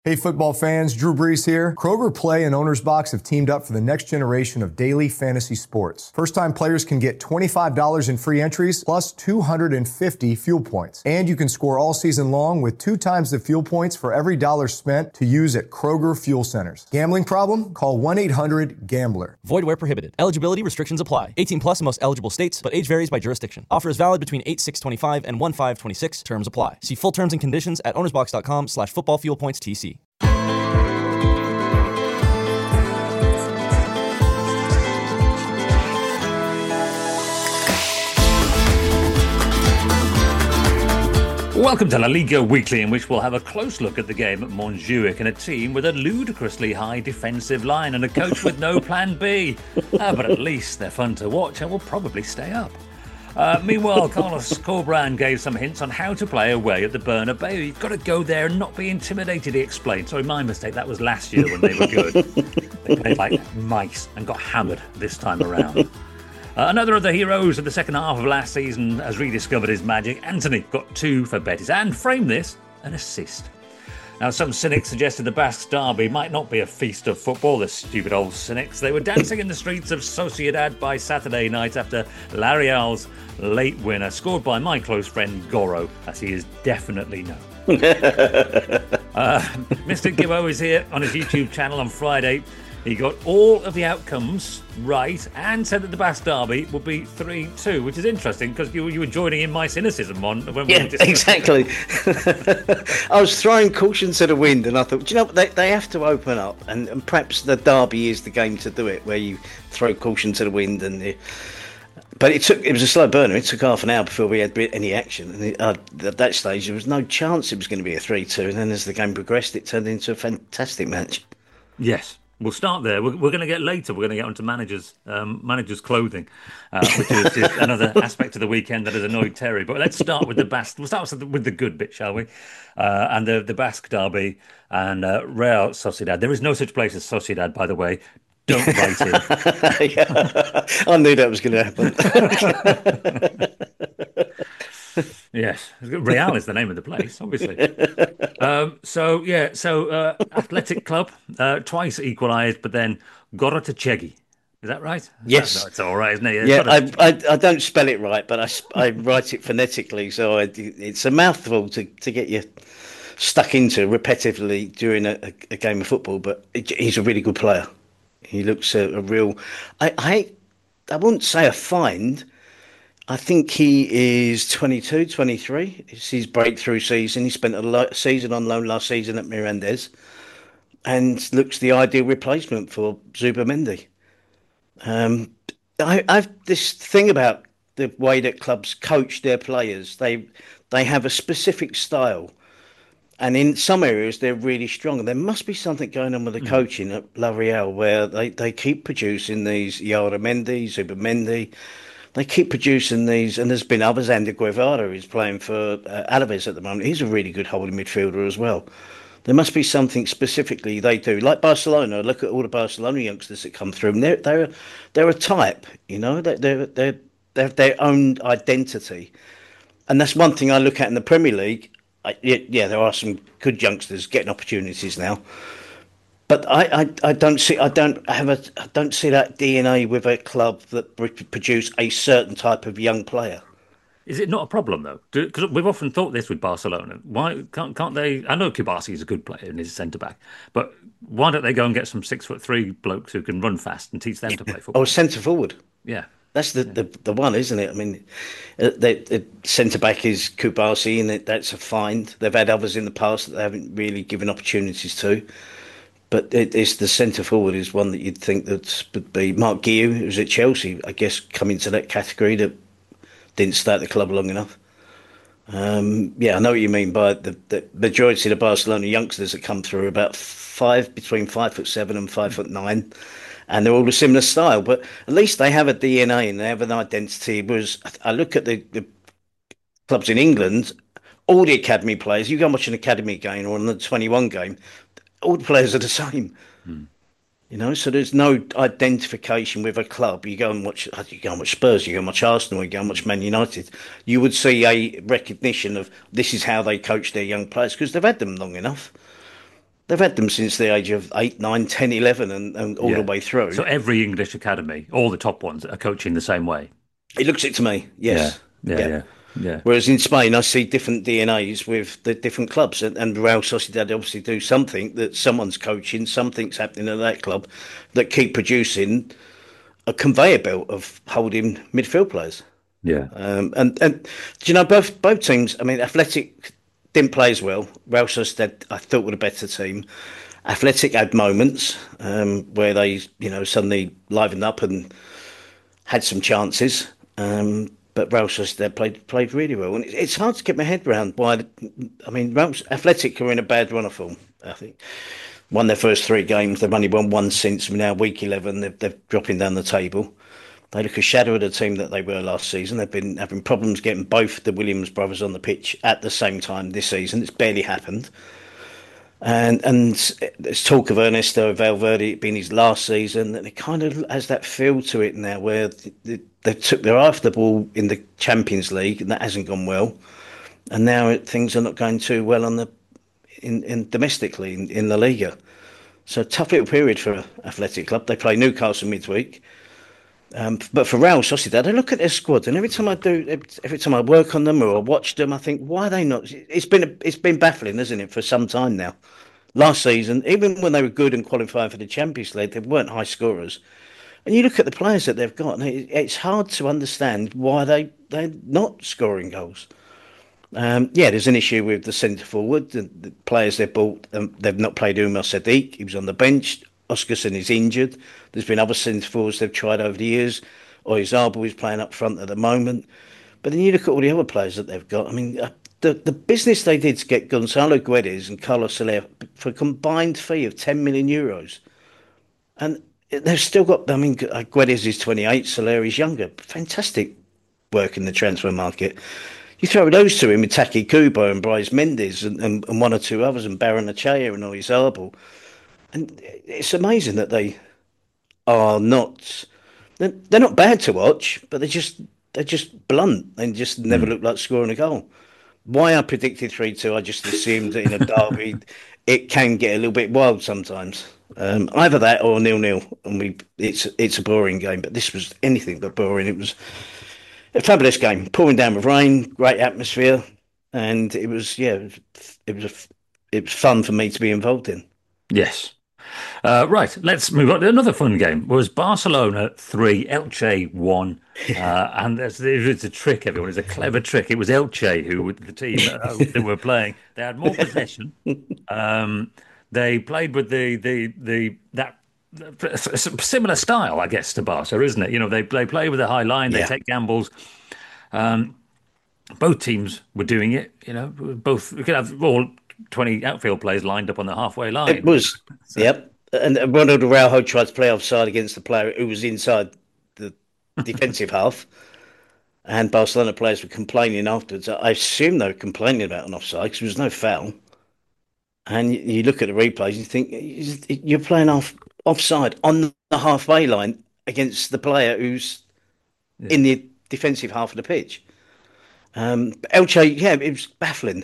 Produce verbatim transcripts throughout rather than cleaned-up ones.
Hey football fans, Drew Brees here. Kroger Play and Owner's Box have teamed up for the next generation of daily fantasy sports. First-time players can get twenty-five dollars in free entries plus two hundred fifty fuel points. And you can score all season long with two times the fuel points for every dollar spent to use at Kroger Fuel Centers. Gambling problem? Call one eight hundred gambler. Void where prohibited. Eligibility restrictions apply. eighteen plus in most eligible states, but age varies by jurisdiction. Offer is valid between eight six twenty-five and one five twenty-six. Terms apply. See full terms and conditions at ownersbox.com slash football fuel points TC. Welcome to La Liga Weekly, in which we'll have a close look at the game at Montjuic and a team with a ludicrously high defensive line and a coach with no plan B. Uh, but at least they're fun to watch and will probably stay up. Uh, meanwhile, Carlos Corberán gave some hints on how to play away at the Bernabeu. You've got to go there and not be intimidated, he explained. Sorry, my mistake. That was last year when they were good. They played like mice and got hammered this time around. Uh, another of the heroes of the second half of last season has rediscovered his magic. Anthony got two for Betis and framed this an assist. Now, some cynics suggested the Basque derby might not be a feast of football, the stupid old cynics. They were dancing in the streets of Sociedad by Saturday night after La Real's late winner, scored by my close friend Goro, as he is definitely known. uh, Mister Gibbo is here on his YouTube channel on Friday. He got all of the outcomes right and said that the Basque derby would be three two, which is interesting because you, you were joining in my cynicism on when yeah, we were exactly. I was throwing caution to the wind, and I thought, do you know what, they, they have to open up, and, and perhaps the derby is the game to do it, where you throw caution to the wind. And the, but it took it was a slow burner. It took half an hour before we had any action, and it, uh, at that stage there was no chance it was going to be a three two. And then as the game progressed, it turned into a fantastic match. Yes. We'll start there. We're, we're going to get later. We're going to get onto managers, um, managers' clothing, uh, which is just another aspect of the weekend that has annoyed Terry. But let's start with the Basque. We'll start with the, with the good bit, shall we? Uh, and the the Basque derby and uh, Real Sociedad. There is no such place as Sociedad, by the way. Don't write it. Yeah, I knew that was going to happen. Yes, Real is the name of the place, obviously. Um, so, yeah, so uh, Athletic Club, uh, twice equalised, but then Gorotačegi. Is that right? Yes. No, it's all right, isn't it? Yeah, I, I, I don't spell it right, but I, I write it phonetically, so I, it's a mouthful to, to get you stuck into repetitively during a, a, a game of football, but he's a really good player. He looks a, a real... I, I, I wouldn't say a find... I think he is twenty-two, twenty-three. It's his breakthrough season. He spent a lo- season on loan last season at Mirandés and looks the ideal replacement for Zubimendi. Um, I, I've this thing about the way that clubs coach their players. They they have a specific style, and in some areas they're really strong. There must be something going on with the mm. coaching at La Real where they, they keep producing these Lloramendi, Zubimendi. They keep producing these, and there's been others. Ander Guevara is playing for uh, Alaves at the moment. He's a really good holding midfielder as well. There must be something specifically they do, like Barcelona. Look at all the Barcelona youngsters that come through. And they're they're they're a type, you know. They're they're they're they have their own identity, and that's one thing I look at in the Premier League. I, yeah, yeah, there are some good youngsters getting opportunities now. But I, I, I don't see I don't have a I don't see that D N A with a club that produce a certain type of young player. Is it not a problem though? Because we've often thought this with Barcelona. Why can't can't they? I know Kubasi is a good player and he's a centre back, but why don't they go and get some six foot three blokes who can run fast and teach them to play football? Oh, centre forward. Yeah, that's the, yeah. the the one, isn't it? I mean, the, the centre back is Kubasi, and it, that's a find. They've had others in the past that they haven't really given opportunities to. But it, it's the centre forward is one that you'd think that would be Mark Guiu, who's at Chelsea, I guess, come into that category that didn't stay at the club long enough. Um, yeah, I know what you mean by the, the majority of the Barcelona youngsters that come through are about five, between five foot seven and five foot nine, and they're all a similar style. But at least they have a D N A and they have an identity. Whereas I look at the, the clubs in England, all the academy players. You go and watch an academy game or an twenty-one game. All the players are the same, hmm. you know. So there's no identification with a club. You go and watch, you go and watch Spurs, you go and watch Arsenal, you go and watch Man United. You would see a recognition of this is how they coach their young players because they've had them long enough. they've had them since the age of eight, nine, ten, eleven, and, and all Yeah. the way through. So every English academy, all the top ones, are coaching the same way. It looks it to me, yes. Yeah, yeah, yeah. yeah. Whereas in Spain, I see different D N As with the different clubs, and, and Real Sociedad obviously do something that someone's coaching, something's happening at that club that keep producing a conveyor belt of holding midfield players. Yeah. Um, and and do you know both both teams? I mean, Athletic didn't play as well. Real Sociedad, I thought, were a better team. Athletic had moments um, where they, you know, suddenly livened up and had some chances. Um, but Real Sociedad played played really well, and it's hard to get my head around why. I mean, Real, Athletic are in a bad run of form. I think won their first three games. They've only won one since. Now week eleven, they're, they're dropping down the table. They look a shadow of the team that they were last season. They've been having problems getting both the Williams brothers on the pitch at the same time this season. It's barely happened. And and there's talk of Ernesto Valverde being his last season, and it kind of has that feel to it now, where they, they took their eye off the ball in the Champions League, and that hasn't gone well. And now it, things are not going too well on the in, in domestically in, in La Liga. So tough little period for Athletic Club. They play Newcastle midweek. Um, but for Real Sociedad, I look at their squad, and every time I do, every time I work on them or I watch them, I think, why are they not? It's been a, it's been baffling, isn't it, for some time now. Last season, even when they were good and qualifying for the Champions League, they weren't high scorers. And you look at the players that they've got, and it, it's hard to understand why they they're not scoring goals. Um, yeah, there's an issue with the centre forward, the, the players they've bought. Um, they've not played Umar Sadiq. He was on the bench. Oscarson is injured. There's been other centre forwards they've tried over the years. Oyarzabal is playing up front at the moment. But then you look at all the other players that they've got. I mean, uh, the the business they did to get Gonzalo Guedes and Carlos Soler for a combined fee of ten million euros. And they've still got, I mean, Guedes is twenty-eight, Soler is younger. Fantastic work in the transfer market. You throw those two in with Taki Kubo and Bryce Mendes and, and, and one or two others, and Baron Achea and Oyarzabal. And it's amazing that they are not, they're, they're not bad to watch, but they're just, they're just blunt. They just never mm. look like scoring a goal. Why I predicted three two, I just assumed that in a derby, it can get a little bit wild sometimes. Um, either that or nil-nil, and we it's it's a boring game. But this was anything but boring. It was a fabulous game, pouring down with rain, great atmosphere, and it was yeah, it was it was, a, it was fun for me to be involved in. Yes. Uh, right, let's move on to another fun game. It was Barcelona three, Elche one, uh, and it's, it's a trick, everyone. It's a clever trick. It was Elche who, the team uh, that were playing, they had more possession. Um, they played with the the the that similar style, I guess, to Barca, isn't it? You know, they they play with a high line, they yeah. take gambles. Um, both teams were doing it. You know, both we could have all twenty outfield players lined up on the halfway line. It was, so. Yep. And Ronald Araujo tried to play offside against the player who was inside the defensive half. And Barcelona players were complaining afterwards. I assume they were complaining about an offside because there was no foul. And you look at the replays and you think, you're playing off offside on the halfway line against the player who's yeah. in the defensive half of the pitch. Um, Elche, yeah, it was baffling.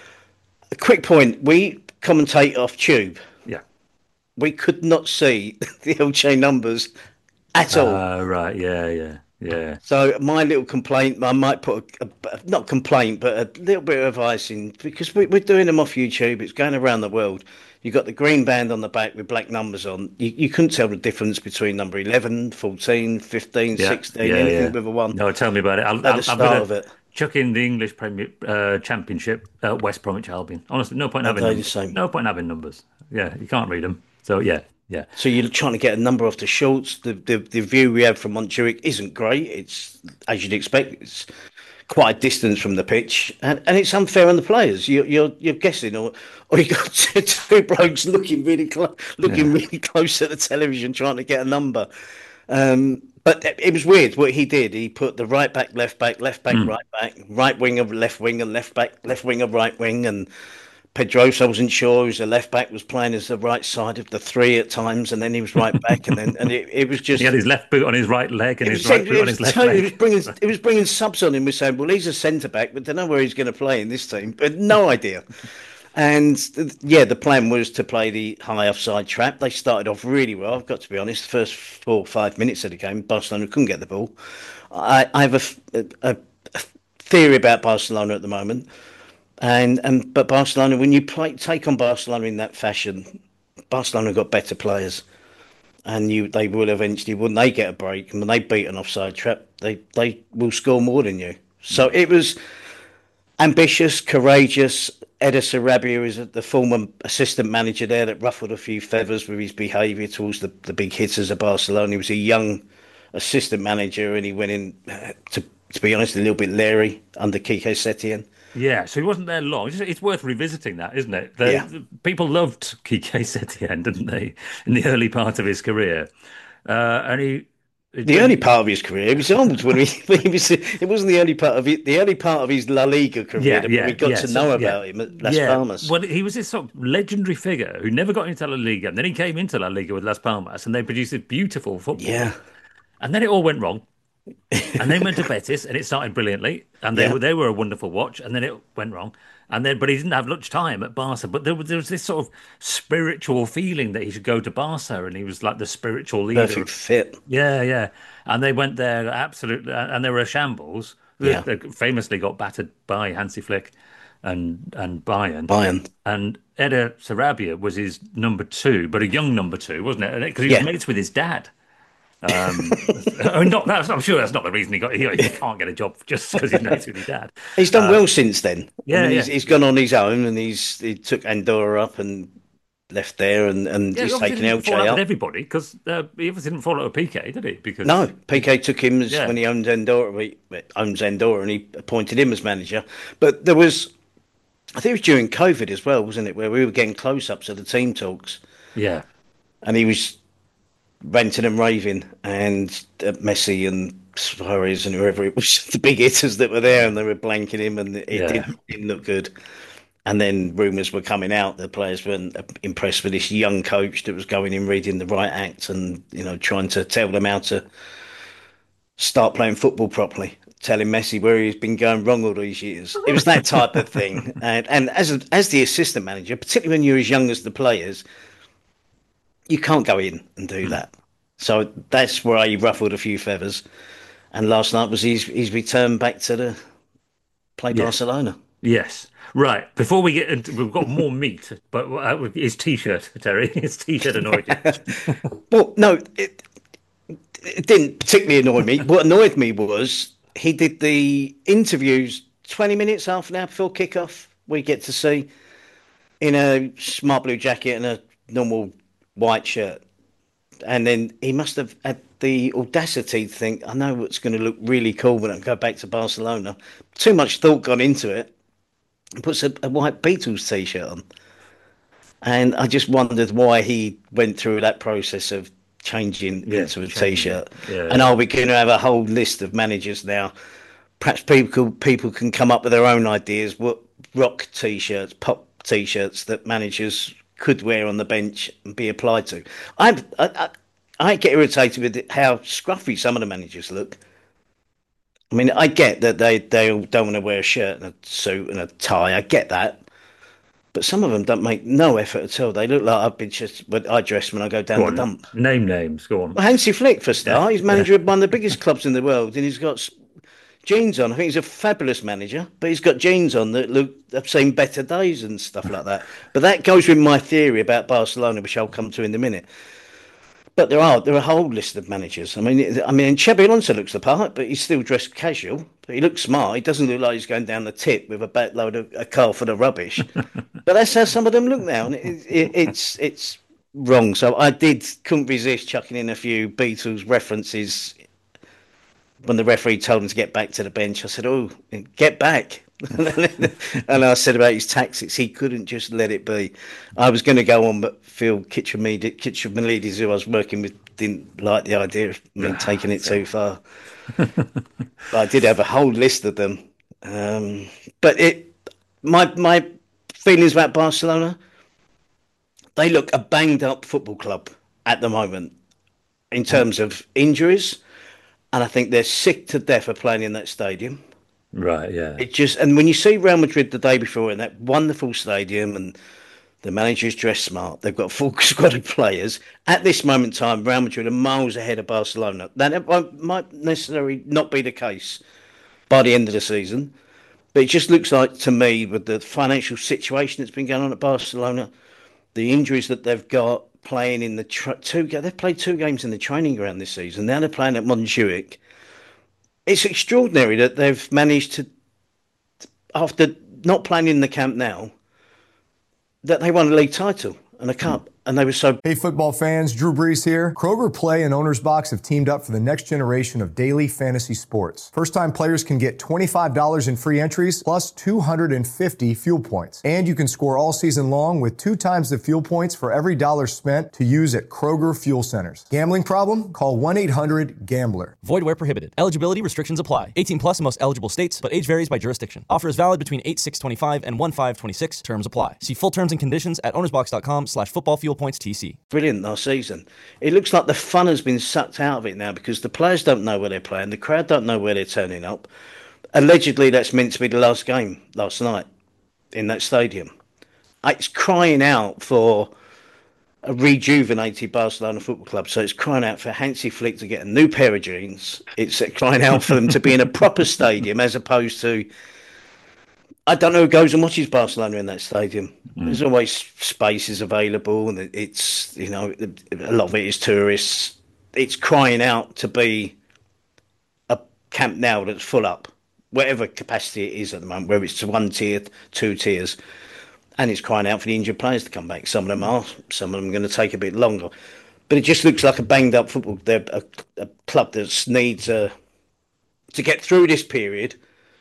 A quick point, we commentate off Tube. Yeah. We could not see the Elche numbers at all. Oh, uh, right, yeah, yeah, yeah. So my little complaint, I might put, a, a, not complaint, but a little bit of advice in, because we, we're doing them off YouTube, it's going around the world. You've got the green band on the back with black numbers on. You, you couldn't tell the difference between number eleven, fourteen, fifteen, yeah, sixteen, yeah, anything yeah. with a one. No, tell me about it. I'll, At I'll, the start I'm gonna... of it. Chuck in the English Premier uh, Championship, uh, West Bromwich Albion. Honestly, no point in having numbers. No point in having numbers. Yeah, you can't read them. So yeah, yeah. So you're trying to get a number off the Schultz. The the, the view we have from Montjuic isn't great. It's as you'd expect. It's quite a distance from the pitch, and, and it's unfair on the players. You, you're you're guessing, or or you got two, two blokes looking really close, looking yeah. really close at the television, trying to get a number. Um, But it was weird what he did. He put the right back, left back, left back, mm. right back, right wing of left wing, and left back, left wing of right wing. And Pedrosa, I wasn't sure who's the left back, was playing as the right side of the three at times, and then he was right back, and then and it, it was just he had his left boot on his right leg and his right boot on his left totally, leg. It was bringing it was bringing subs on him. We're saying, well, he's a centre back, but don't know where he's going to play in this team, but no idea. And th- yeah, the plan was to play the high offside trap. They started off really well. I've got to be honest. The first four or five minutes of the game, Barcelona couldn't get the ball. I, I have a, f- a- a theory about Barcelona at the moment, and and but Barcelona, when you play take on Barcelona in that fashion, Barcelona got better players, and you they will eventually, when they get a break and when they beat an offside trap, they they will score more than you. So it was ambitious, courageous. Eder Sarabia is the former assistant manager there that ruffled a few feathers with his behaviour towards the, the big hitters of Barcelona. He was a young assistant manager, and he went in, uh, to to be honest, a little bit leery under Quique Setien. Yeah, so he wasn't there long. It's, it's worth revisiting that, isn't it? The, Yeah. the- people loved Quique Setien, didn't they, in the early part of his career? Uh, and he, The early part of his career, it was old when he, he was. It wasn't the early part of it. The early part of his La Liga career Yeah, that yeah, we got yeah, to so- know yeah. about him at Las yeah. Palmas. Well, he was this sort of legendary figure who never got into La Liga, and then he came into La Liga with Las Palmas, and they produced this beautiful football. Yeah, And then it all went wrong. And then went to Betis, and it started brilliantly, and they Yeah. were they were a wonderful watch. And then it went wrong, and then but he didn't have much time at Barca. But there was there was this sort of spiritual feeling that he should go to Barca, and he was like the spiritual leader. perfect fit. Yeah, yeah. And they went there absolutely, and they were a shambles. Yeah. They famously got battered by Hansi Flick and and Bayern. Bayern. And Eder Sarabia was his number two, but a young number two, wasn't it? Because he Yeah. was mates with his dad. Um, I mean, not that's, I'm sure that's not the reason he got. He, he can't get a job just because he's mates with his dad. He's done well since then. yeah, I mean, he's, yeah. he's gone on his own, and he's he took Andorra up and left there, and, and Yeah, he he's obviously taken didn't fall out Elche with up. everybody because uh, he obviously didn't fall out with P K, did he? Because No, P K took him as Yeah. when he owned Andorra. He owns Andorra, and he appointed him as manager. But there was, I think it was during COVID as well, wasn't it, where we were getting close-ups of the team talks, yeah, and he was ranting and raving, and uh, Messi and Suarez and whoever it was, the big hitters that were there, and they were blanking him, and it Yeah. didn't, didn't look good. And then rumours were coming out that players weren't impressed with this young coach that was going in, reading the right act, and you know, trying to tell them how to start playing football properly, telling Messi where he's been going wrong all these years. It was that type of thing. And and as a, as the assistant manager, particularly when you're as young as the players, you can't go in and do that. So that's where he ruffled a few feathers. And last night was his his return back to the play Yeah. Barcelona. yes. Right. Before we get into, we've got more meat, but uh, his T-shirt, Terry, his T-shirt annoyed you. Well, no, it, it didn't particularly annoy me. What annoyed me was he did the interviews twenty minutes, half an hour before kickoff. We get to see in a smart blue jacket and a normal white shirt. And then he must have had the audacity to think, I know what's going to look really cool when I go back to Barcelona. Too much thought gone into it. And puts a, a white Beatles t-shirt on. And I just wondered why he went through that process of changing Yeah, into a changing t-shirt. it. Yeah. And are we going to have a whole list of managers now? Perhaps people people can come up with their own ideas. What rock t-shirts, pop t-shirts that managers could wear on the bench and be applied to. I I, I, I get irritated with how scruffy some of the managers look. I mean, I get that they, they all don't want to wear a shirt and a suit and a tie. I get that. But some of them don't make no effort at all. They look like I've been just what I dress when I go down Go the on, dump. name names. Go on. Well, Hansi Flick, for a start, he's manager of one of the biggest clubs in the world, and he's got s- jeans on. I think he's a fabulous manager, but he's got jeans on that look, I've seen better days and stuff like that. But that goes with my theory about Barcelona, which I'll come to in a minute. But there are there are a whole list of managers. I mean, I mean, Xabi Alonso looks the part, but he's still dressed casual. But he looks smart. He doesn't look like he's going down the tip with a backload of a car full of rubbish. But that's how some of them look now, and it, it, it's it's wrong. So I did couldn't resist chucking in a few Beatles references when the referee told him to get back to the bench. I said, "Oh, get back." And I said about his tactics, he couldn't just let it be. I was going to go on, but Phil Kitchamidis, who I was working with, didn't like the idea of me taking it too far. But I did have a whole list of them. Um, but it, my my feelings about Barcelona, they look a banged up football club at the moment in terms of injuries, and I think they're sick to death of playing in that stadium. Right, yeah. It just, and when you see Real Madrid the day before in that wonderful stadium and the manager's dressed smart, they've got a full squad of players. At this moment in time, Real Madrid are miles ahead of Barcelona. That might necessarily not be the case by the end of the season, but it just looks like to me, with the financial situation that's been going on at Barcelona, the injuries that they've got, playing in the tra- two, they've played two games in the training ground this season. Now they're playing at Montjuic. It's extraordinary that they've managed to, after not playing in the Camp Nou, that they won a league title and a cup. And they were so... Hey, football fans, Drew Brees here. Kroger Play and Owner's Box have teamed up for the next generation of daily fantasy sports. First-time players can get twenty-five dollars in free entries plus two hundred fifty fuel points. And you can score all season long with two times the fuel points for every dollar spent to use at Kroger fuel centers. Gambling problem? Call one eight hundred gambler. Void where prohibited. Eligibility restrictions apply. eighteen plus in most eligible states, but age varies by jurisdiction. Offer is valid between eight six twenty-five and one five twenty-six. Terms apply. See full terms and conditions at ownersbox.com slash football fuel points TC. Brilliant last season. It looks like the fun has been sucked out of it now because the players don't know where they're playing. The crowd don't know where they're turning up. Allegedly, that's meant to be the last game last night in that stadium. It's crying out for a rejuvenated Barcelona Football Club. So it's crying out for Hansi Flick to get a new pair of jeans. It's crying out for them to be in a proper stadium as opposed to... I don't know who goes and watches Barcelona in that stadium. Mm. There's always spaces available, and it's, you know, a lot of it is tourists. It's crying out to be a Camp Nou that's full up, whatever capacity it is at the moment, whether it's one tier, two tiers, and it's crying out for the injured players to come back. Some of them are, some of them are going to take a bit longer. But it just looks like a banged up football. They're a, a club that needs a, to get through this period.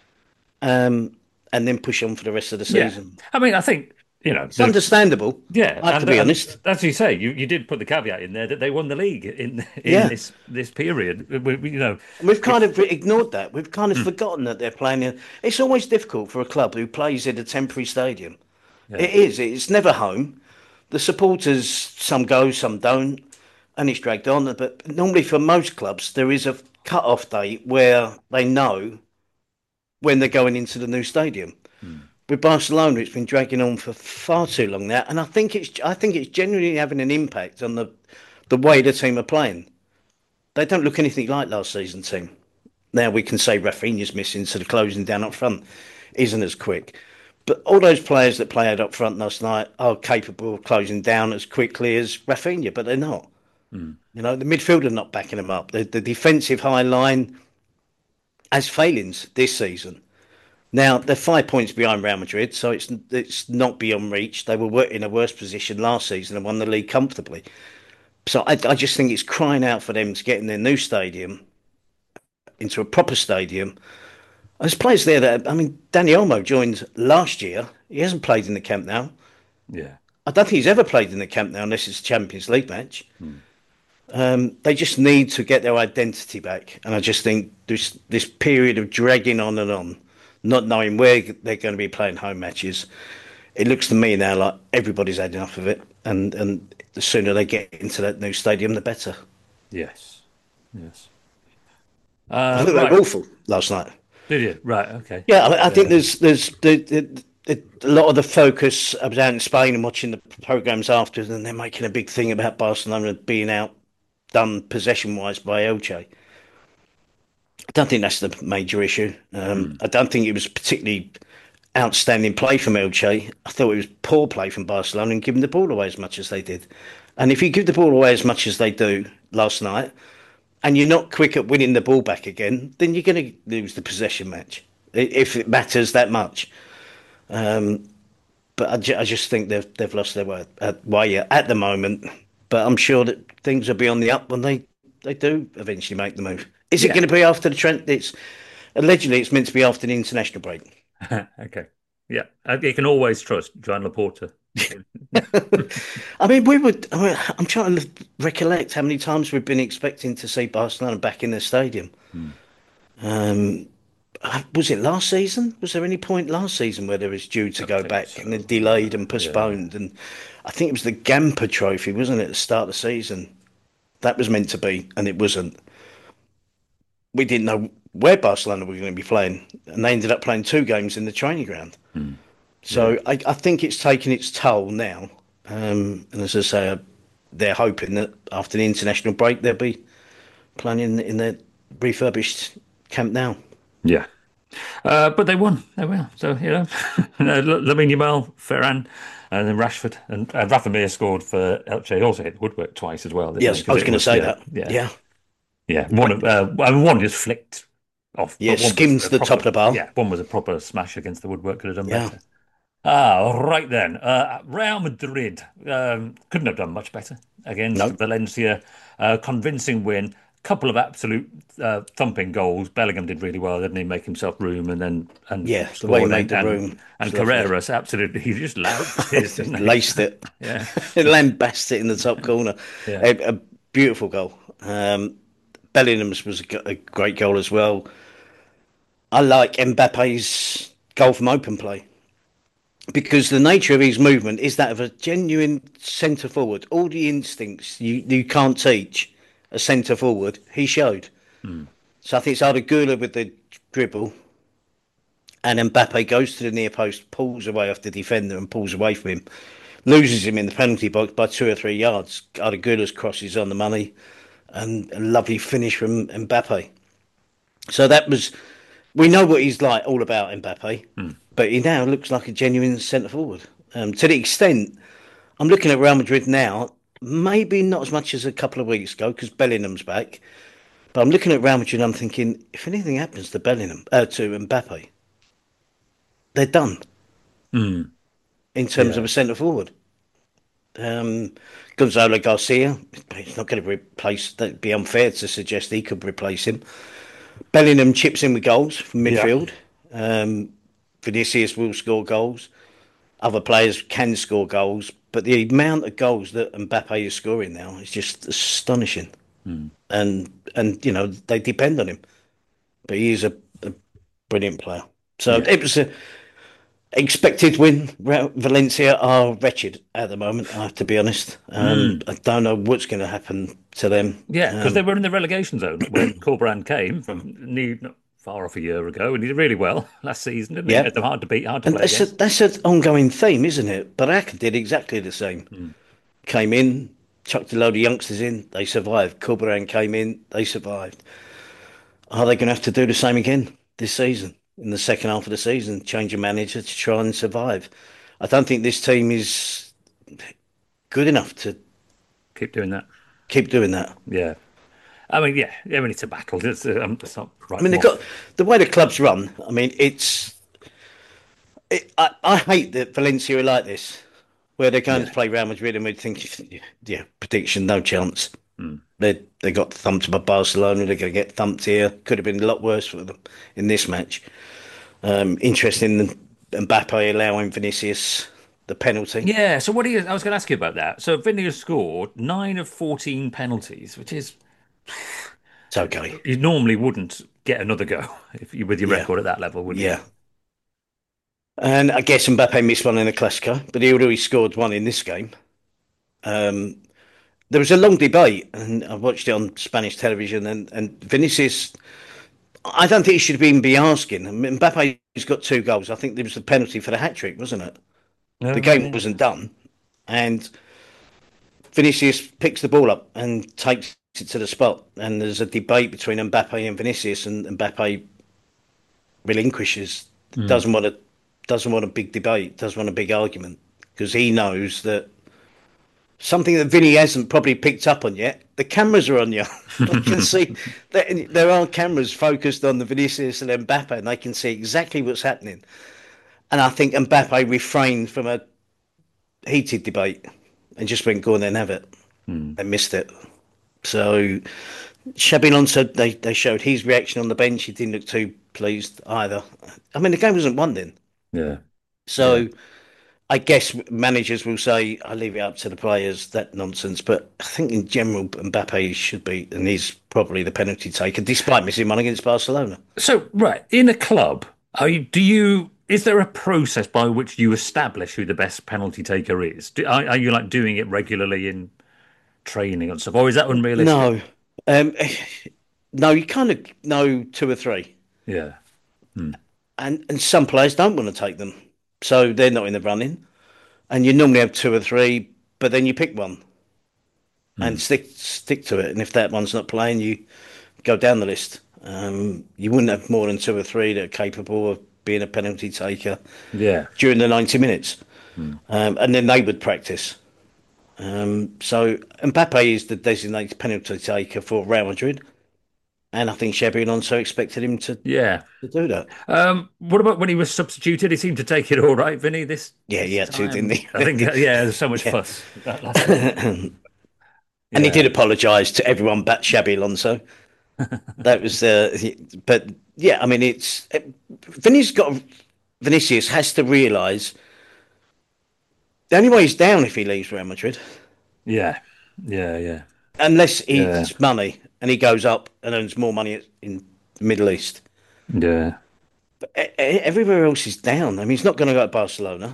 Um. And then push on for the rest of the season. Yeah. I mean, I think, you know... It's the, understandable. Yeah. I have to be honest. As you say, you, you did put the caveat in there that they won the league in, in yeah. this this period. We, we, you know, and we've kind of ignored that. We've kind of mm. forgotten that they're playing... In, it's always difficult for a club who plays in a temporary stadium. Yeah. It is. It's never home. The supporters, some go, some don't, and it's dragged on. But normally for most clubs, there is a cut-off date where they know... when they're going into the new stadium. Hmm. With Barcelona, it's been dragging on for far too long now, and I think it's I think it's genuinely having an impact on the the way the team are playing. They don't look anything like last season's team. Now we can say Rafinha's missing, so the closing down up front isn't as quick. But all those players that played up front last night are capable of closing down as quickly as Rafinha, but they're not. Hmm. You know, the midfield are not backing them up. The, the defensive high line has failings this season. Now, they're five points behind Real Madrid, so it's it's not beyond reach. They were in a worse position last season and won the league comfortably. So I, I just think it's crying out for them to get in their new stadium, into a proper stadium. There's players there that, I mean, Dani Olmo joined last year. He hasn't played in the Camp Nou. Yeah. I don't think he's ever played in the Camp Nou unless it's a Champions League match. Hmm. Um, they just need to get their identity back. And I just think this this period of dragging on and on, not knowing where they're going to be playing home matches, it looks to me now like everybody's had enough of it. And, and the sooner they get into that new stadium, the better. Yes. Yes. Uh, I think right. they were awful last night. Did you? Right, okay. Yeah, I, I think there's there's the, the, the, a lot of the focus I was out in Spain and watching the programmes after, and they're making a big thing about Barcelona being out done possession-wise by Elche. I don't think that's the major issue. Um, mm. I don't think it was particularly outstanding play from Elche. I thought it was poor play from Barcelona and giving the ball away as much as they did. And if you give the ball away as much as they do last night, and you're not quick at winning the ball back again, then you're going to lose the possession match, if it matters that much. Um, but I, ju- I just think they've they've lost their way, uh, way at the moment. But I'm sure that things will be on the up when they, they do eventually make the move. Is yeah. it going to be after the trend? It's allegedly it's meant to be after the international break. Okay, yeah, you can always trust Joan Laporta. I mean, we would. I mean, I'm trying to recollect how many times we've been expecting to see Barcelona back in the stadium. Hmm. Um, was it last season? Was there any point last season where they was due to I go back so. and then delayed and postponed? Yeah. And I think it was the Gamper Trophy, wasn't it, at the start of the season? That was meant to be, and it wasn't. We didn't know where Barcelona were going to be playing, and they ended up playing two games in the training ground. Mm. So Yeah. I, I think it's taken its toll now. Um, and as I say, uh, they're hoping that after the international break, they'll be playing in, in their refurbished Camp Nou. Yeah. Uh, but they won. They won. So, you know, Lamine Yamal, Ferran, and then Rashford. And, and Rafa Mir scored for Elche. Also hit woodwork twice as well. Yes, I was going to say that. Yeah. Yeah. Yeah. One, of, uh, I mean, one just flicked off. Yeah, skims the proper, top of the bar. Yeah, one was a proper smash against the woodwork. Could have done Yeah. better. Ah, right then. Uh, Real Madrid um, couldn't have done much better against No. Valencia. Uh, convincing win. Couple of absolute uh, thumping goals. Bellingham did really well, didn't he? Make himself room and then and Yeah, the way he scored. made and, the and, room. and It's lovely. Carreras absolutely he just louded his, didn't he? Laced it. Yeah. Lambasted it in the top corner. Yeah. A, a beautiful goal. Um, Bellingham's was a, g- a great goal as well. I like Mbappe's goal from open play because the nature of his movement is that of a genuine centre forward. All the instincts you, you can't teach a centre forward, he showed. Mm. So I think it's Arda Güler with the dribble, and Mbappe goes to the near post, pulls away off the defender and pulls away from him, loses him in the penalty box by two or three yards. Arda Güler's cross is on the money, and a lovely finish from Mbappe. So that was, we know what he's like, all about Mbappe, Mm. but he now looks like a genuine centre forward. Um, to the extent, I'm looking at Real Madrid now, maybe not as much as a couple of weeks ago because Bellingham's back, but I'm looking at Real Madrid and I'm thinking, if anything happens to Bellingham, uh, to Mbappe, they're done Mm. in terms Yeah. of a centre forward. Um, Gonzalo Garcia, he's not going to replace. That'd be unfair to suggest he could replace him. Bellingham chips in with goals from Yeah. midfield. Um, Vinicius will score goals. Other players can score goals, but the amount of goals that Mbappe is scoring now is just astonishing. Mm. And and you know they depend on him, but he is a, a brilliant player. So Yeah. it was a expected win. Valencia are wretched at the moment, I have to be honest. Um, I don't know what's going to happen to them. Yeah, because Um, they were in the relegation zone when Corberan came from New, not far off a year ago, and he did really well last season, didn't he? Yeah. They're hard to beat, hard to and play that's a, against. that's an ongoing theme, isn't it? Baraka did exactly the same. Mm. Came in, chucked a load of youngsters in, they survived. Corberan came in, they survived. Are they going to have to do the same again this season? In the second half of the season, change a manager to try and survive. I don't think this team is good enough to Keep doing that. keep doing that. Yeah. I mean, yeah, I mean, it's a battle. It's, uh, um, it's not right. I mean, they've got the way the club's run. I mean, it's. It, I, I hate that Valencia are like this, where they're going Yeah. to play Real Madrid and we'd think, yeah, prediction, no chance. Mm. They they got thumped by Barcelona. They're going to get thumped here. Could have been a lot worse for them in this match. Um, interesting, Mbappe allowing Vinicius the penalty. Yeah, so what do you, I was going to ask you about that. So Vinny scored nine of fourteen penalties, which is, It's okay. you normally wouldn't get another go if you with your Yeah. record at that level, would you? Yeah. And I guess Mbappe missed one in the Clasico, but he already scored one in this game. Um, there was a long debate, and I watched it on Spanish television, and, and Vinicius, I don't think he should even be asking. I mean, Mbappe's got two goals. I think there was a penalty for the hat-trick, wasn't it? No, The game yeah. wasn't done, and Vinicius picks the ball up and takes it to the spot, and there's a debate between Mbappe and Vinicius, and Mbappe relinquishes, Mm. doesn't want to, doesn't want a big debate, doesn't want a big argument, because he knows that something that Vinny hasn't probably picked up on yet. The cameras are on you. I can see that there are cameras focused on the Vinicius and Mbappe, and they can see exactly what's happening. And I think Mbappe refrained from a heated debate and just went, go on then, have it. Mm. And missed it. So Xabi Alonso, they, they showed his reaction on the bench. He didn't look too pleased either. I mean, the game wasn't won then. Yeah. So Yeah. I guess managers will say, I leave it up to the players, that nonsense. But I think in general, Mbappe should be, and he's probably the penalty taker, despite missing one against Barcelona. So, right, in a club, are you, do you, is there a process by which you establish who the best penalty taker is? Do, are, are you like doing it regularly in training and stuff, or is that unrealistic? No. Um, no, you kind of know two or three, Yeah. and and some players don't want to take them, so they're not in the running. And you normally have two or three, but then you pick one and stick stick to it. And if that one's not playing, you go down the list. Um, you wouldn't have more than two or three that are capable of being a penalty taker Yeah. during the ninety minutes, um, and then they would practice. Um, so Mbappe is the designated penalty taker for Real Madrid, and I think Xabi Alonso expected him to, Yeah. to do that. Um, what about when he was substituted? He seemed to take it all right, Vinny. This, Yeah, this he had to, time. didn't he? I think, uh, yeah, there's so much Yeah. fuss. That last one. And he Yeah. did apologise to everyone but Xabi Alonso. That was, uh, he- but yeah, I mean, it's uh, Vinny's got Vinicius has to realise the only way he's down if he leaves Real Madrid, Yeah. Yeah. Yeah. unless he Yeah. gets money and he goes up and earns more money in the Middle East. Yeah. But e- e- everywhere else is down. I mean, he's not going to go to Barcelona.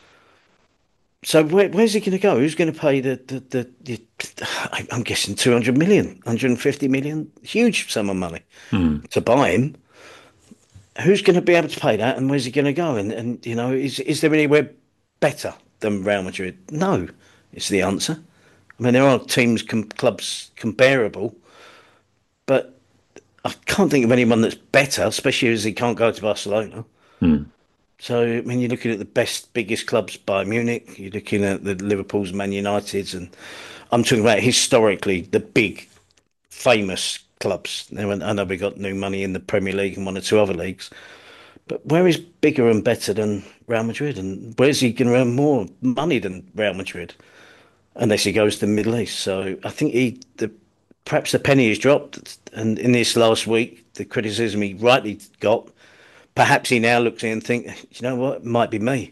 So where, where's he going to go? Who's going to pay the, the, the, the I- I'm guessing two hundred million, one hundred fifty million, huge sum of money to buy him. Who's going to be able to pay that, and where's he going to go? And, and you know, is is there anywhere better than Real Madrid? No, is the answer. I mean, there are teams, com- clubs comparable, but I can't think of anyone that's better, especially as he can't go to Barcelona. So, I mean, you're looking at the best, biggest clubs, Bayern Munich. You're looking at the Liverpool's, Man United's, and I'm talking about historically the big, famous clubs. Now, I know we got new money in the Premier League and one or two other leagues, but where is bigger and better than Real Madrid? And where's he going to earn more money than Real Madrid? Unless he goes to the Middle East. So I think he, the perhaps the penny has dropped. And in this last week, the criticism he rightly got, perhaps he now looks in and think, you know what, it might be me.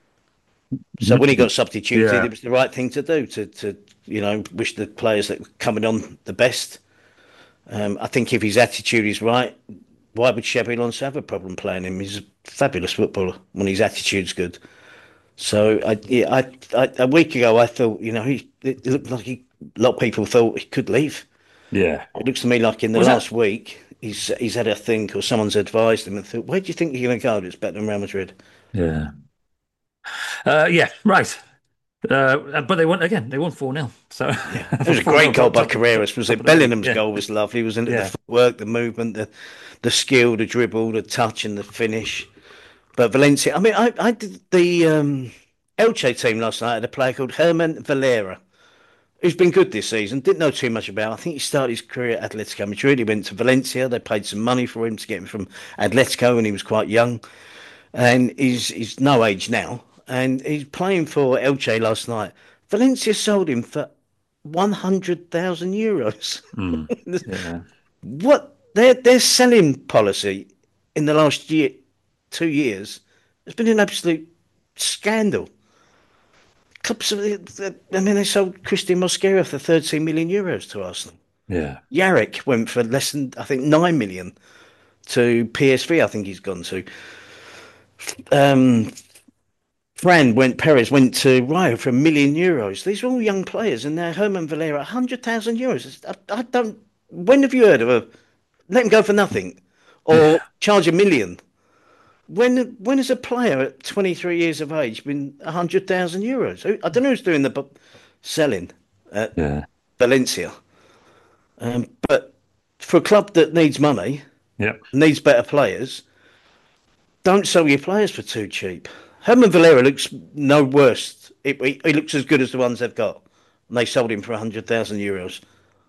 So when he got substituted, Yeah. it was the right thing to do to, to you know, wish the players that were coming on the best. Um, I think if his attitude is right, why would Xabi Alonso have a problem playing him? He's a fabulous footballer when his attitude's good. So I, yeah, I, I, a week ago, I thought, you know, he it looked like he, a lot of people thought he could leave. Yeah. It looks to me like in the Was that- last week, he's he's had a think or someone's advised him and thought, where do you think you're going to go that's better than Real Madrid? Yeah. Uh, yeah. Right. Uh, but they won again. They won four nil. So It was a great goal by Carreras, was it? Bellingham's Yeah. goal was lovely, wasn't it? Yeah. The footwork, the movement, the the skill, the dribble, the touch, and the finish. But Valencia, I mean, I, I did the um, Elche team last night had a player called Herman Valera, who's been good this season. Didn't know too much about. I think he started his career at Atletico Madrid. He went to Valencia. They paid some money for him to get him from Atletico when he was quite young, and he's he's no age now. And he's playing for Elche last night. Valencia sold him for one hundred thousand euros. Yeah. What their their selling policy in the last year, two years, has been an absolute scandal. Clubs, I mean, they sold Christian Mosquera for thirteen million euros to Arsenal. Yeah. Yarrick went for less than, I think, nine million to P S V. I think he's gone to. Um, Fran went. Perez went to Rio for a million euros. These are all young players, and now Herman Valera, hundred thousand euros. I, I don't. When have you heard of a let him go for nothing, or charge a million? When when has a player at twenty three years of age been a hundred thousand euros? I don't know who's doing the bu- selling at Yeah. Valencia, um, but for a club that needs money, Yep. needs better players, don't sell your players for too cheap. Herman Valera looks no worse. He, he, he looks as good as the ones they've got. And they sold him for one hundred thousand euros.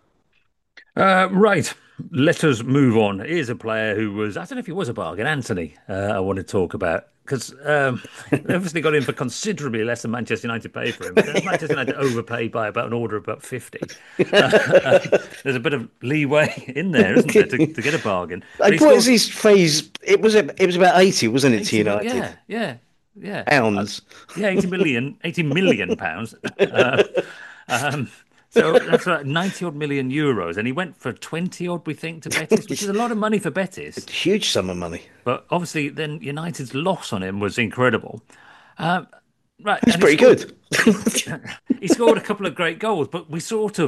Uh, right. Let us move on. Here's a player who was, I don't know if he was a bargain, Anthony, uh, I want to talk about. Because um, they obviously got him for considerably less than Manchester United paid for him. But Manchester United overpaid by about an order of about fifty. Uh, uh, there's a bit of leeway in there, isn't there, to, to get a bargain. But he Like, what is scored his phase? It was a, it was about eighty, wasn't it, to eighty mil- United? Yeah, yeah, yeah. Pounds. Yeah, eighty million, eighty million pounds. Uh, um, so that's right, ninety odd million euros. And he went for twenty odd, we think, to Betis, which is a lot of money for Betis. Huge sum of money. But obviously, then United's loss on him was incredible. Um, right, It's and he pretty scored- good. he scored a couple of great goals, but we sort of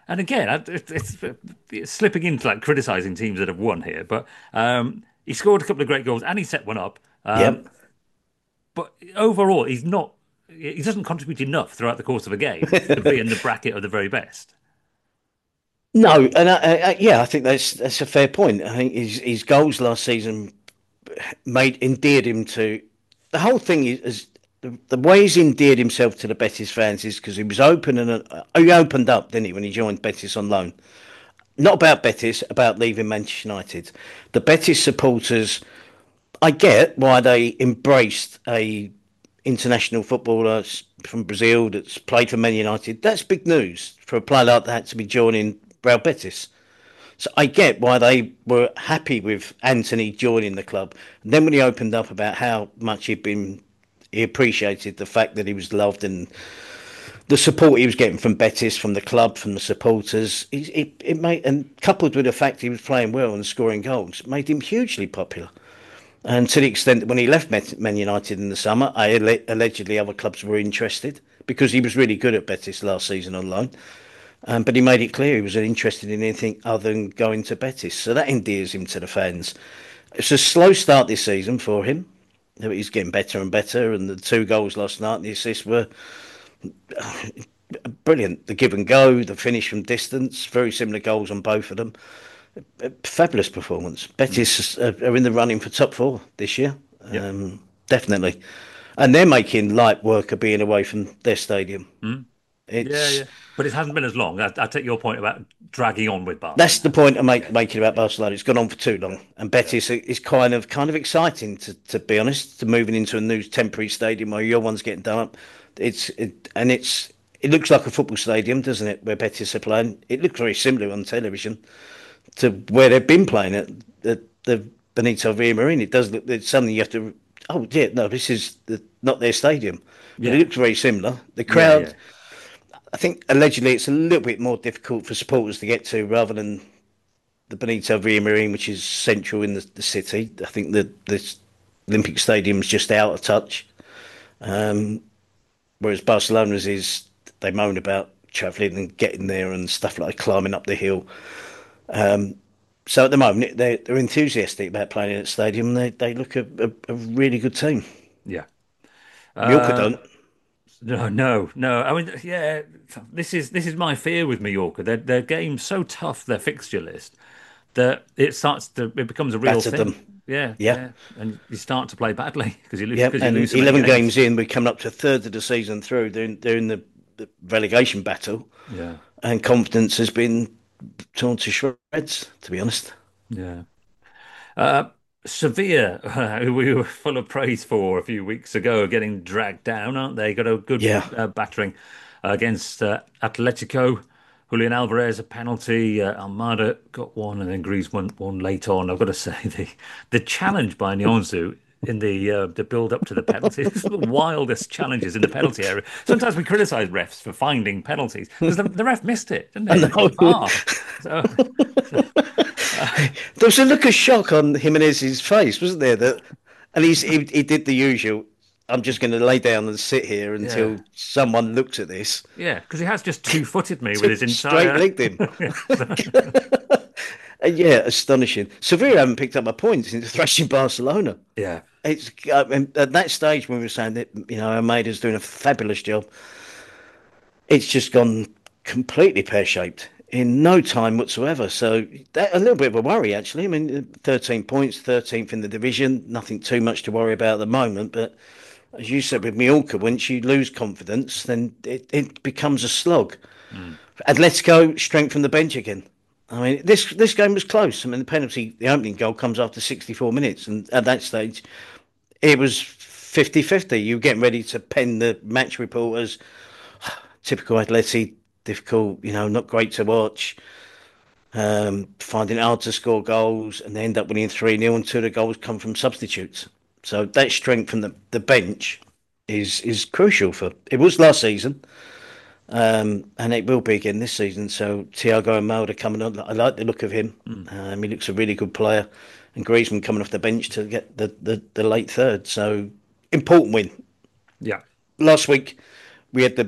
And again, it's, it's slipping into like criticising teams that have won here, but um, he scored a couple of great goals and he set one up. Um, Yep. But overall, he's not. He doesn't contribute enough throughout the course of a game to be in the bracket of the very best. No, and I, I, yeah, I think that's that's a fair point. I think his his goals last season made endeared him to the whole thing. Is, is the, the way he's endeared himself to the Betis fans is because he was open and uh, he opened up, didn't he, when he joined Betis on loan? Not about Betis, about leaving Manchester United. The Betis supporters, I get why they embraced a international footballer from Brazil that's played for Man United. That's big news for a player like that to be joining Real Betis. So I get why they were happy with Anthony joining the club. And then when he opened up about how much he'd been, he appreciated the fact that he was loved and the support he was getting from Betis, from the club, from the supporters. It, it, it made, and coupled with the fact he was playing well and scoring goals, made him hugely popular. And to the extent that when he left Man United in the summer, I allegedly other clubs were interested because he was really good at Betis last season on loan. Um, but he made it clear he wasn't interested in anything other than going to Betis. So that endears him to the fans. It's a slow start this season for him. He's getting better and better. And the two goals last night and the assists were brilliant. The give and go, the finish from distance, very similar goals on both of them. A fabulous performance. Betis are in the running for top four this year, yep. um, definitely, and they're making light work of being away from their stadium. Mm. It's, yeah, yeah, but it hasn't been as long. I, I take your point about dragging on with Barcelona. That's the point I'm make, making about Barcelona. It's gone on for too long, and Betis yeah. is kind of kind of exciting to, to be honest. To moving into a new temporary stadium where your one's getting done up. It's it, and it's it looks like a football stadium, doesn't it? Where Betis are playing, it looks very similar on television to where they've been playing at the, the Benito Villamarín. It does look, it's something you have to, oh, yeah, no, this is the, not their stadium. But yeah. It looks very similar. The crowd, yeah, yeah. I think allegedly it's a little bit more difficult for supporters to get to rather than the Benito Villamarín, which is central in the, the city. I think the, the Olympic Stadium's just out of touch. Um, whereas Barcelona's is, they moan about travelling and getting there and stuff like climbing up the hill. Um, so at the moment they're, they're enthusiastic about playing in that stadium. And they they look a, a, a really good team. Yeah, Mallorca uh, don't. No, no, no. I mean, yeah, this is this is my fear with Mallorca. Their their game's so tough, their fixture list, that it starts to it becomes a real Batter thing. Them. Yeah, yeah, yeah, and you start to play badly because you lose. Yeah, you and lose eleven games. games in, we're coming up to a third of the season through. They're in, they're in the, the relegation battle. Yeah, and confidence has been torn to shreds, to be honest. Yeah. Uh, Sevilla, uh, who we were full of praise for a few weeks ago, getting dragged down, aren't they? Got a good yeah. uh, battering uh, against uh, Atletico. Julian Alvarez, a penalty. Uh, Almada got one, and then Griezmann one late on. I've got to say, the the challenge by Nyonzu in the uh, the build up to the penalty. It's the wildest challenges in the penalty area. Sometimes we criticise refs for finding penalties because the, the ref missed it, didn't he? Oh, so, so, uh, there was a look of shock on Jimenez's face, wasn't there? That, and he's he, he did the usual. I'm just going to lay down and sit here until yeah. someone looks at this. Yeah, because he has just two-footed me with his entire... Straight-legged him. Yeah, astonishing. Sevilla haven't picked up a point since thrashing Barcelona. Yeah. It's I mean, at that stage when we were saying that, you know, Almeida's doing a fabulous job, it's just gone completely pear-shaped in no time whatsoever. So that, a little bit of a worry, actually. I mean, thirteen points, thirteenth in the division, nothing too much to worry about at the moment, but... As you said with Mallorca, once you lose confidence, then it, it becomes a slog. Mm. Atletico, strength from the bench again. I mean, this this game was close. I mean, the penalty, the opening goal comes after sixty-four minutes. And at that stage, it was fifty-fifty. You were getting ready to pen the match reporters. Typical Atleti, difficult, you know, not great to watch. Um, finding it hard to score goals. And they end up winning three nil and two of the goals come from substitutes. So that strength from the, the bench is is crucial for it was last season, um, and it will be again this season. So Thiago Almada coming on, I like the look of him. Mm. Um, he looks a really good player, and Griezmann coming off the bench to get the, the, the late third. So important win. Yeah. Last week we had the, the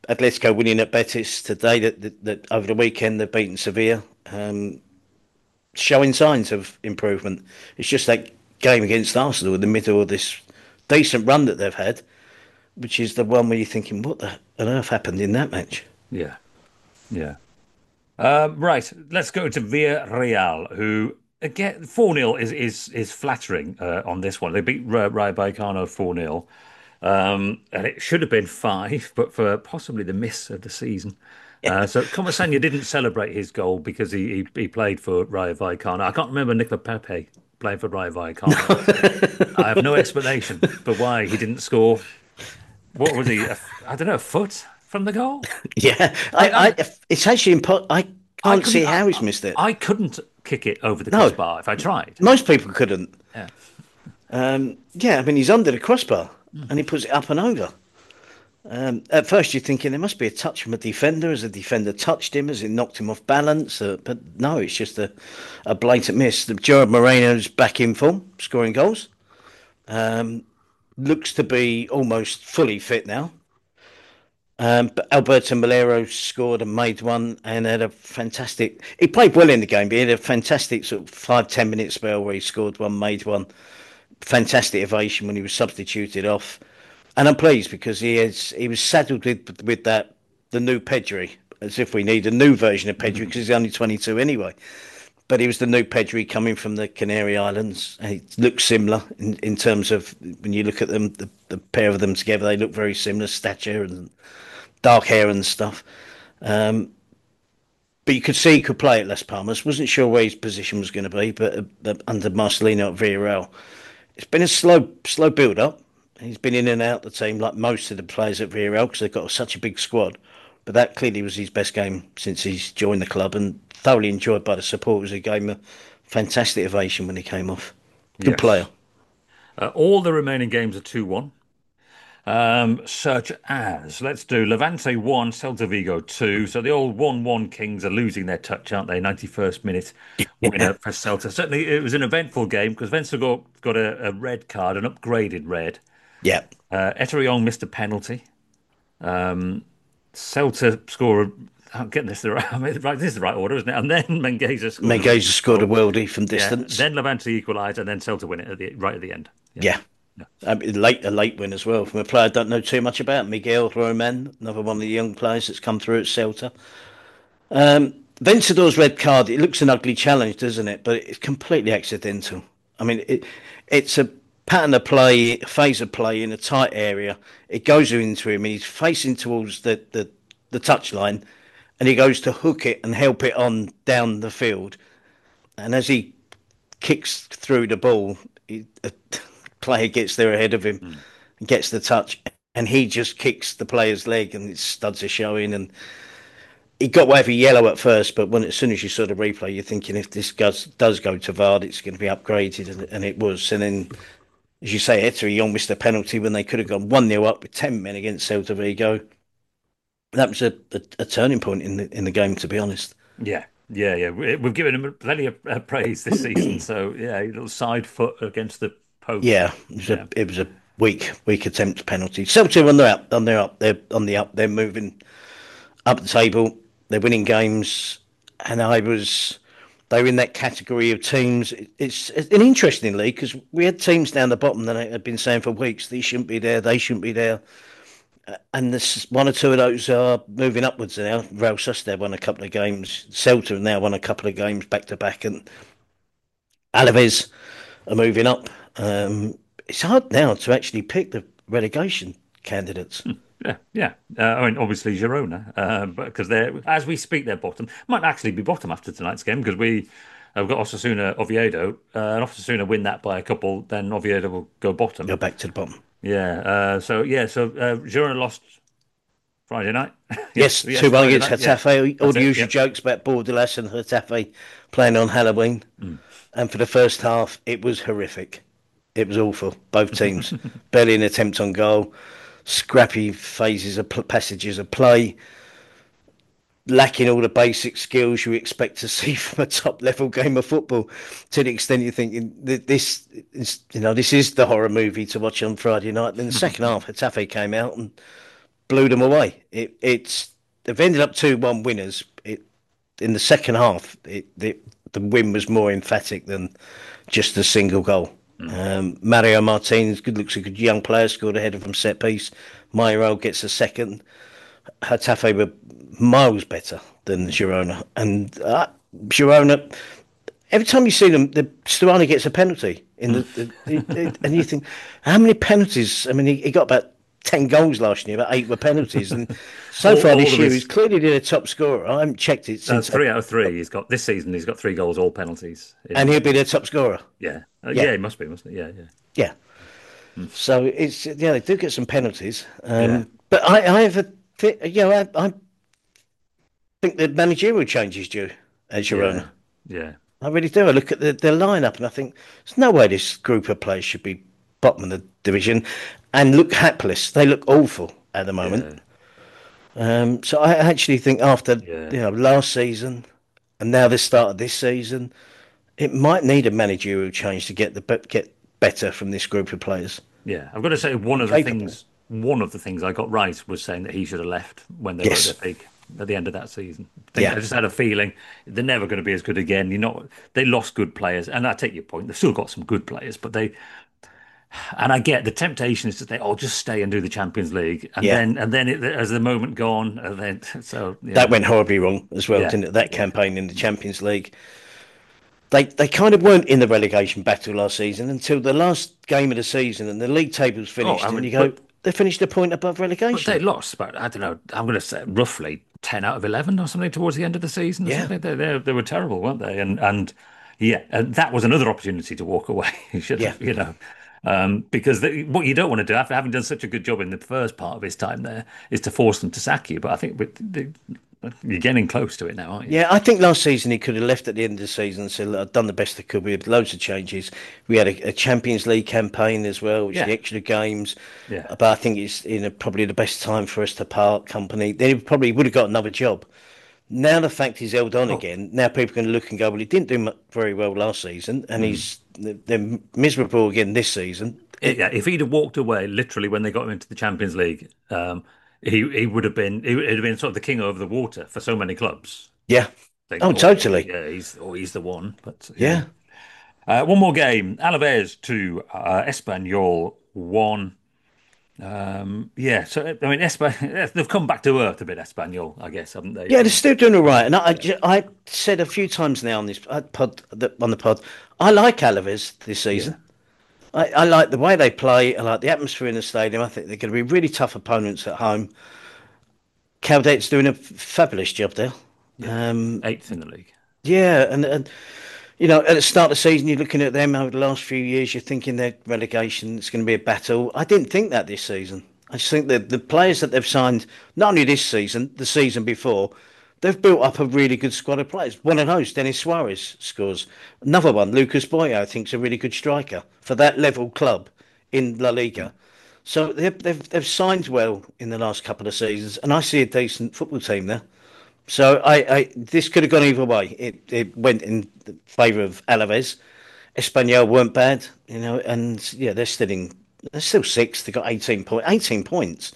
Atletico winning at Betis today. That, that, that over the weekend they've beaten Sevilla, um, showing signs of improvement. It's just that game against Arsenal in the middle of this decent run that they've had, which is the one where you're thinking, what the on earth happened in that match? Yeah, yeah. Um, right, let's go to Villarreal, who again four nil is is is flattering uh, on this one. They beat Rayo Vallecano four nil. Um, and it should have been five, but for possibly the miss of the season. Uh, so Comesaña didn't celebrate his goal because he, he he played for Rayo Vallecano. I can't remember Nicola Pepe playing for Rayo Vallecano. I have no explanation for why he didn't score. What was he? A, I don't know, a foot from the goal? Yeah, I, I, I, it's actually impo- I can't I see how he's missed it. I couldn't kick it over the no, crossbar if I tried. Most people couldn't. Yeah, um, yeah. I mean, he's under the crossbar. And he puts it up and over. Um, at first, you're thinking there must be a touch from a defender. As a defender touched him, as it knocked him off balance. Uh, but no, it's just a, a blatant miss. The Gerard Moreno's back in form, scoring goals. Um, looks to be almost fully fit now. Um, but Alberto Melero scored and made one and had a fantastic... He played well in the game, but he had a fantastic sort of five, ten minute spell where he scored one, made one. Fantastic ovation when he was substituted off, and I'm pleased because he is he was saddled with with that the new Pedri, as if we need a new version of Pedri because he's only twenty-two anyway. But he was the new Pedri coming from the Canary Islands, and he looks similar in, in terms of when you look at them, the, the pair of them together, they look very similar, stature and dark hair and stuff. Um, but you could see he could play at Las Palmas. Wasn't sure where his position was going to be, but uh, under Marcelino at Villarreal. It's been a slow, slow build-up. He's been in and out the team like most of the players at Villarreal because they've got such a big squad. But that clearly was his best game since he's joined the club and thoroughly enjoyed by the supporters who gave him a fantastic ovation when he came off. Good yes. player. Uh, all the remaining games are two one. Um, such as, let's do Levante one, Celta Vigo two. So the old one one Kings are losing their touch, aren't they? ninety-first minute winner for Celta. Certainly it was an eventful game because Vence got, got a, a red card, an upgraded red. Yeah. Uh, Eterion missed a penalty. Um, Celta score, I'm getting this the right, I mean, right, this is the right order, isn't it? And then Mengueza scored. Mengueza scored a worldie from distance. Yeah. Then Levante equalised and then Celta win it at the, right at the end. Yeah. yeah. Yeah. Um, late a late win as well from a player I don't know too much about, Miguel Roman, another one of the young players that's come through at Celta. Um, Vencedor's red card, it looks an ugly challenge, doesn't it? But it's completely accidental. I mean, it, it's a pattern of play, a phase of play in a tight area. It goes into him and he's facing towards the, the, the touchline and he goes to hook it and help it on down the field. And as he kicks through the ball, he, uh, player gets there ahead of him mm. and gets the touch and he just kicks the player's leg and its studs are showing and he got whatever yellow at first, but when as soon as you saw the replay you're thinking if this does, does go to V A R it's going to be upgraded and, and it was. And then as you say, Eterion missed a penalty when they could have gone one nil up with ten men against Celta Vigo. That was a, a, a turning point in the in the game, to be honest. Yeah yeah yeah we've given him plenty of uh, praise this season, so yeah, a little side foot against the post. Yeah, it was, yeah. A, it was a weak, weak attempt penalty. Celtic on the up, on the up, they're on the up. They're moving up the table. They're winning games, and I was. They were in that category of teams. It's, it's an interesting league because we had teams down the bottom that I had been saying for weeks they shouldn't be there, they shouldn't be there, and this one or two of those are moving upwards now. Real Sociedad won a couple of games. Celta have now won a couple of games back to back, and Alaves are moving up. Um, it's hard now to actually pick the relegation candidates. Yeah, yeah. Uh, I mean, obviously Girona, uh, because they're as we speak, they're bottom. Might actually be bottom after tonight's game because we have got Osasuna, Oviedo, uh, and Osasuna win that by a couple, then Oviedo will go bottom. Go back to the bottom. Yeah. Uh, so yeah. So uh, Girona lost Friday night. yes, yes, two one against Getafe. Yeah. All That's the it, usual yeah. jokes about Bordelas and Getafe playing on Halloween, mm. and for the first half, it was horrific. It was awful. Both teams barely an attempt on goal. Scrappy phases of passages of play, lacking all the basic skills you expect to see from a top level game of football. To the extent you're thinking that this is, you know, this is the horror movie to watch on Friday night. Then the second half, Getafe came out and blew them away. It, it's they've ended up two one winners. It in the second half, it, it, the win was more emphatic than just a single goal. Mm. Um, Mario Martinez, good looks a good young player, scored a header from set piece. Mayoral gets a second. Getafe were miles better than Girona, and uh, Girona. Every time you see them, the Stuani gets a penalty in the, the, the, the and you think, how many penalties? I mean, he, he got about ten goals last year, about eight were penalties, and so all, far this year his... he's clearly been a top scorer. I haven't checked it since. Uh, three out of three. He's got this season. He's got three goals, all penalties, and he'll be the top scorer. Yeah, uh, yeah, yeah, he must be, mustn't he? Yeah, yeah, yeah. Hmm. So it's yeah, they do get some penalties, um, yeah. but I, I have a, th- you know, I, I think the managerial change is due at Girona. Yeah. yeah. I really do. I look at the, their lineup and I think there's no way this group of players should be bottom of the division and look hapless. They look awful at the moment. Yeah. Um, so I actually think after yeah. you know last season and now the start of this season, it might need a managerial change to get the get better from this group of players. Yeah, I've got to say one of the Capable. things one of the things I got right was saying that he should have left when they yes. were at their peak. At the end of that season, I, think yeah. I just had a feeling they're never going to be as good again. You know, they lost good players, and I take your point. They've still got some good players, but they. And I get the temptation is to say, "Oh, just stay and do the Champions League," and yeah. then and then it, as the moment gone, and then so yeah. that went horribly wrong as well, yeah. didn't it? That campaign in the Champions League, they they kind of weren't in the relegation battle last season until the last game of the season, and the league table's finished, oh, I mean, and you go. But, they finished a point above relegation. But they lost, but I don't know. I'm going to say roughly ten out of eleven or something towards the end of the season. Yeah, they, they, they were terrible, weren't they? And and yeah, and that was another opportunity to walk away. You should, yeah. you know, um, because they, what you don't want to do after having done such a good job in the first part of his time there is to force them to sack you. But I think with the, you're getting close to it now, aren't you? Yeah, I think last season he could have left at the end of the season and said, I've done the best I could. We had loads of changes. We had a, a Champions League campaign as well, which yeah. is the extra games. Yeah. But I think it's you know, probably the best time for us to part company. Then he probably would have got another job. Now the fact he's held on oh. again, now people can look and go, well, he didn't do very well last season, and mm. he's they're miserable again this season. It, yeah, if he'd have walked away literally when they got him into the Champions League, um, He he would have been he would have been sort of the king over the water for so many clubs. Yeah. Think, oh, oh, totally. Yeah, he's oh he's the one. But yeah. yeah. Uh, one more game. Alaves two, uh, Espanyol one. Um, yeah. So I mean, Espanyol they've come back to earth a bit. Espanyol, I guess, haven't they? Yeah, they're still doing all right. And I I said a few times now on this pod on the pod, I like Alaves this season. Yeah. I, I like the way they play. I like the atmosphere in the stadium. I think they're going to be really tough opponents at home. Caudet's doing a fabulous job there. Yeah. Um, Eighth in the league. Yeah, and, and you know, at the start of the season, you're looking at them over the last few years, you're thinking their relegation, it's going to be a battle. I didn't think that this season. I just think that the players that they've signed, not only this season, the season before, they've built up a really good squad of players. One of those, Denis Suarez, scores. Another one, Lucas Boyo, I think, is a really good striker for that level club in La Liga. So they've, they've, they've signed well in the last couple of seasons, and I see a decent football team there. So I, I this could have gone either way. It, it went in favour of Alaves. Espanyol weren't bad, you know, and yeah, they're still in, they're still sixth. They've got eighteen, point, eighteen points.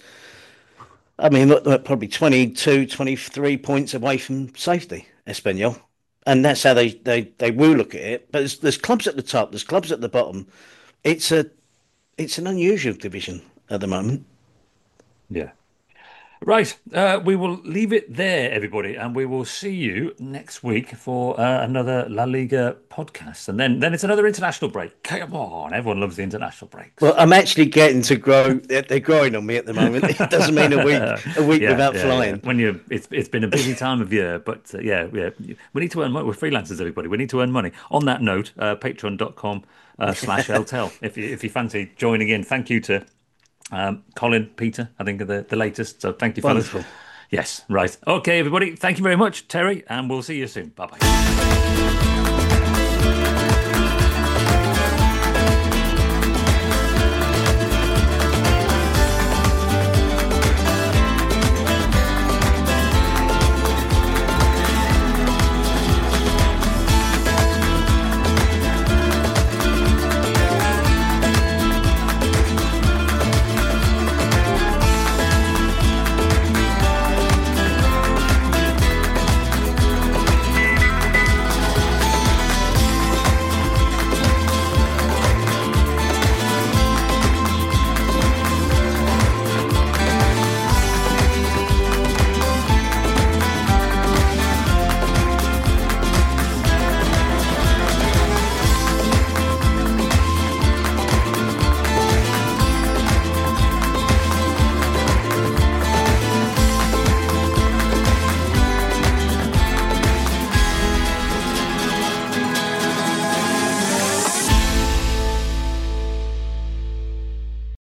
I mean, probably twenty-two, twenty-three points away from safety, Espanyol. And that's how they, they, they will look at it. But there's, there's clubs at the top, there's clubs at the bottom. It's a it's an unusual division at the moment. Yeah. Right. Uh, we will leave it there, everybody, and we will see you next week for uh, another La Liga podcast. And then, then it's another international break. Come on, everyone loves the international breaks. Well, I'm actually getting to grow. They're growing on me at the moment. It doesn't mean a week a week yeah, without yeah, flying. Yeah. When you, it's it's been a busy time of year, but uh, yeah, yeah, we need to earn money. We're freelancers, everybody. We need to earn money. On that note, uh, patreon dot com uh, slash LTEL. If you if you fancy joining in, thank you to. Um, Colin, Peter, I think are the, the latest. So thank you, fellas. Wonderful. Yes, right. Okay, everybody. Thank you very much, Terry, and we'll see you soon. Bye-bye.